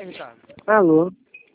Aí, Ricardo. Alô?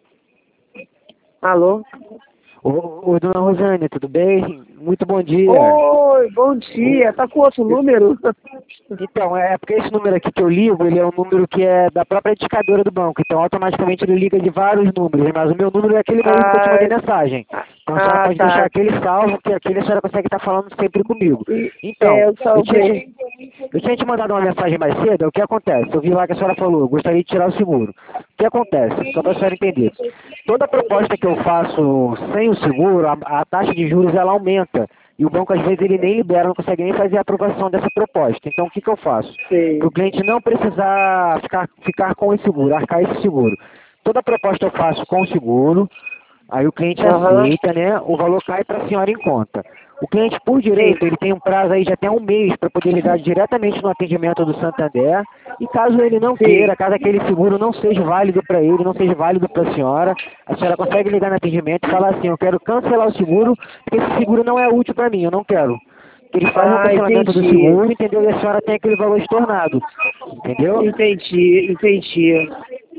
Alô? Ô, dona Rosane, tudo bem? Muito bom dia. Oi, bom dia. Tá com outro número? Então, é porque esse número aqui que eu ligo, ele é um número que é da própria indicadora do banco. Então, automaticamente ele liga de vários números. Mas o meu número é aquele mesmo que eu te mandei mensagem. Então, a senhora pode deixar Tá. aquele salvo, que aquele a senhora consegue estar falando sempre comigo. Então, Eu salvei. eu tinha te mandado uma mensagem mais cedo. O que acontece? Eu vi lá que a senhora falou, gostaria de tirar o seguro. O que acontece? Só para a senhora entender. Toda proposta que eu faço sem o seguro, a taxa de juros ela aumenta. E o banco, às vezes, ele nem libera, não consegue nem fazer a aprovação dessa proposta. Então, o que eu faço? Para Sim. o cliente não precisar ficar com esse seguro, arcar esse seguro. Toda proposta eu faço com o seguro, aí o cliente Aham. aceita, né? O valor cai para a senhora em conta. O cliente, por direito, Sim. ele tem um prazo aí de até um mês para poder ligar diretamente no atendimento do Santander. E caso ele não Sim. queira, caso aquele seguro não seja válido para ele, não seja válido para a senhora consegue ligar no atendimento e falar assim, eu quero cancelar o seguro, porque esse seguro não é útil para mim, eu não quero. Que eles fazem o cancelamento do Entendi. seguro, entendeu? E a senhora tem aquele valor estornado, entendeu? Entendi.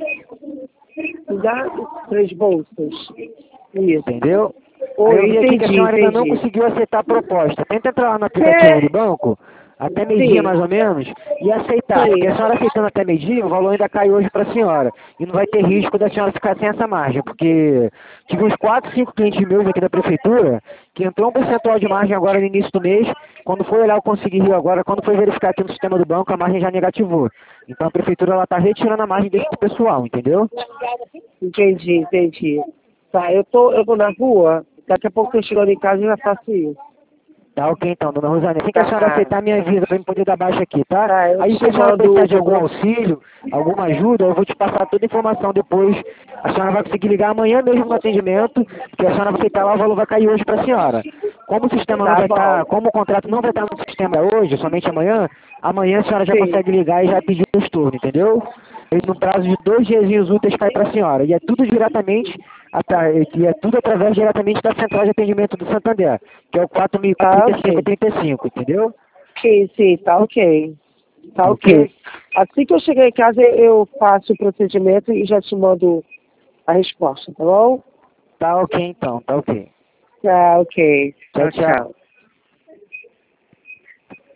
Dá 3 bolsas. Isso. Entendeu? Aí eu Oi, vi aqui que a senhora ainda não entendi. conseguiu aceitar a proposta. Tenta entrar lá no aplicativo do É, banco, até meio-dia sim, mais ou menos, e aceitar. Porque sim. a senhora aceitando até meio-dia, o valor ainda cai hoje para a senhora. E não vai ter risco da senhora ficar sem essa margem. Porque tive uns 4, 5 clientes meus aqui da prefeitura, que entrou um percentual de margem agora no início do mês. Quando foi olhar o Consegui Rio agora, quando foi verificar aqui no sistema do banco, a margem já negativou. Então a prefeitura ela está retirando a margem desse pessoal, entendeu? Entendi. Tá, eu tô na rua. Daqui a pouco eu chegando em casa e já faço isso. Tá ok então, dona Rosane. Assim que a senhora Tá. aceitar, me avisa para eu poder dar baixa aqui, tá? Tá, eu Aí se te a senhora mando precisar o de algum valor. auxílio, alguma ajuda, eu vou te passar toda a informação depois. A senhora vai conseguir ligar amanhã mesmo no atendimento, porque a senhora vai aceitar lá, o valor vai cair hoje para a senhora. Como o sistema não Tá vai estar, bom. como o contrato não vai estar no sistema hoje, somente amanhã, amanhã a senhora já Sim. consegue ligar e já pedir o estorno, entendeu? E no prazo de 2 dias úteis cai para a senhora. E é tudo diretamente, e é tudo através diretamente da central de atendimento do Santander, que é o Tá ok. 4.035, entendeu? Sim, tá ok. Tá Tá ok. ok? Assim que eu chegar em casa, eu faço o procedimento e já te mando a resposta, tá bom? Tá ok então, tá ok. Tá ok. Tchau, Tchau, tchau. tchau.